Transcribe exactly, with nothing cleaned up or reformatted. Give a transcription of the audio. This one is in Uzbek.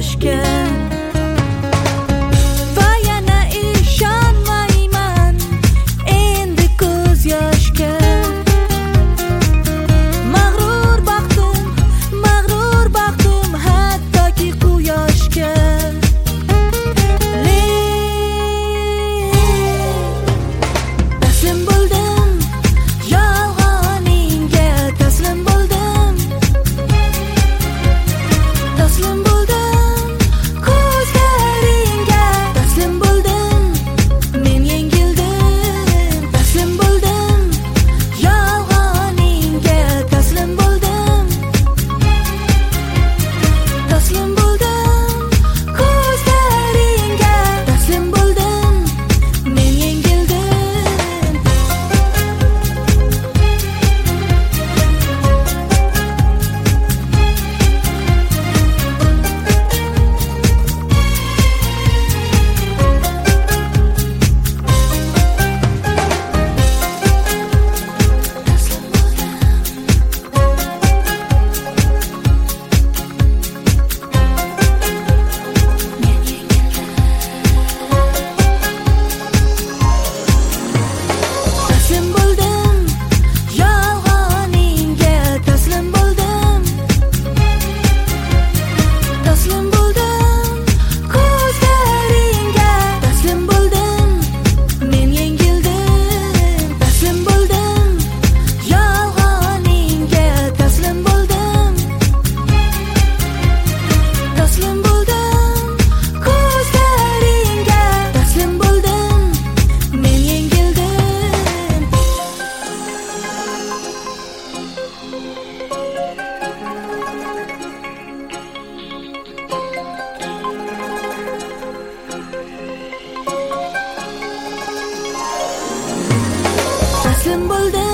yoshga va yana ishonmayman endi ko'z yoshga. Mag'rur baxtim, mag'rur baxtim hattoki quyoshga. Taslim bo'ldim yolg'oningga, taslim bo'ldim, taslim bo'ldim ko'zlaringga, taslim bo'ldim, men yengildim, taslim bo'ldim yolg'oningga, taslim bo'ldim, taslim bo'ldim ko'zlaringga, taslim bo'ldim, men yengildim. Taslim bo'ldim yolg'oningga, taslim bo'ldim, taslim bo'ldim ko'zlaringga, taslim bo'ldim, men yengildim, taslim bo'ldim yolg'oningga, taslim bo'ldim, taslim bo'ldim ko'zlaringga, taslim bo'ldim, men yengildim. Taslim bo'ldim